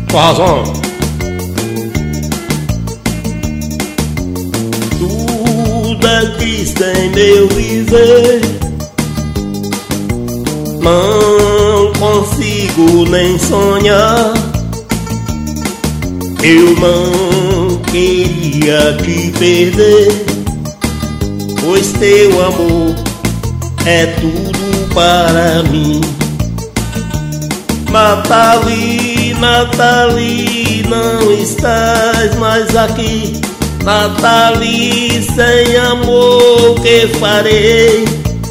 Com razão. Tudo é triste em meu viver, não consigo nem sonhar. Eu não queria te perder, pois teu amor é tudo para mim. Nathalie, Nathalie, não estás mais aqui. Nathalie, sem amor que farei?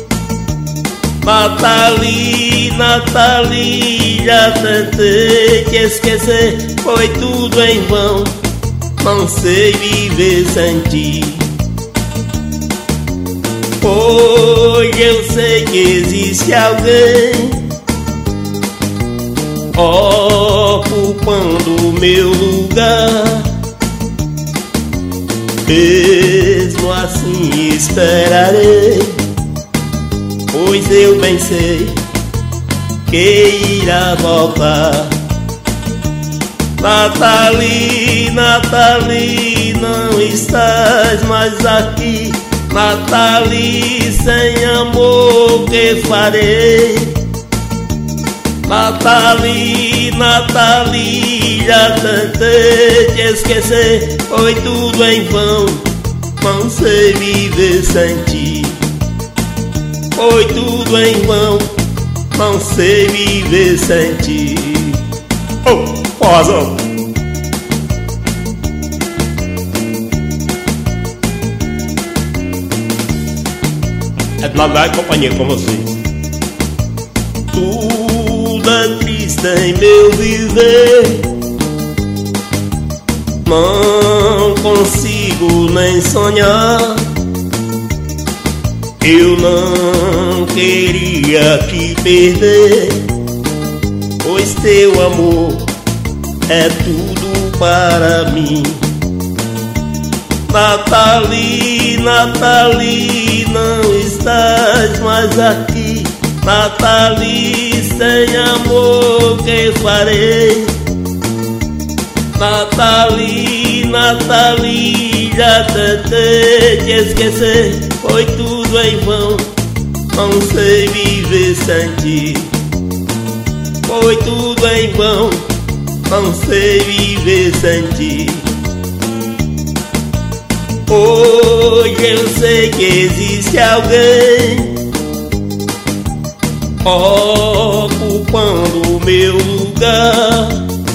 Nathalie, Nathalie, já tentei te esquecer, foi tudo em vão, não sei viver sem ti. Hoje eu sei que existe alguém ocupando o meu lugar. Mesmo assim esperarei, pois eu bem sei que irá voltar. Nathalie, Nathalie, não estás mais aqui. Nathalie, sem amor que farei? Nathalie, Nathalie, já tentei te esquecer, foi tudo em vão, não sei viver sem ti. Foi tudo em vão, não sei viver sem ti. Oh, com razão. É de nada e companhia com vocês. Tudo é triste em meu viver, não consigo nem sonhar. Eu não queria te perder, pois teu amor é tudo para mim. Nathalie, Nathalie, não estás mais aqui. Nathalie, sem amor que farei? Nathalie, Nathalie, já tentei te esquecer, foi tudo em vão, não sei viver sem ti. Foi tudo em vão, não sei viver sem ti. Hoje eu sei que existe alguém ocupando o meu lugar.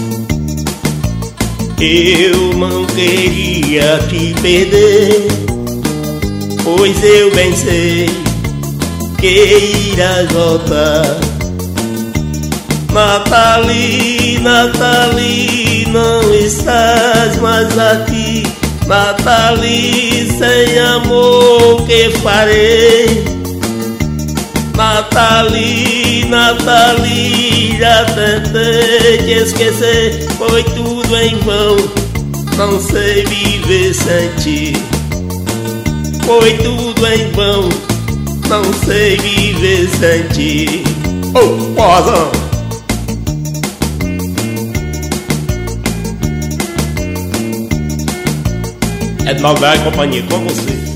Eu não queria te perder, pois eu bem sei que irás voltar. Nathalie, Nathalie, não estás mais aqui. Nathalie, sem amor que farei? Nathalie, Nathalie, já tentei te esquecer, foi tudo em vão, não sei viver sem ti. Foi tudo em vão, não sei viver sem ti. Oh, com razão. É de nada e companhia com vocês.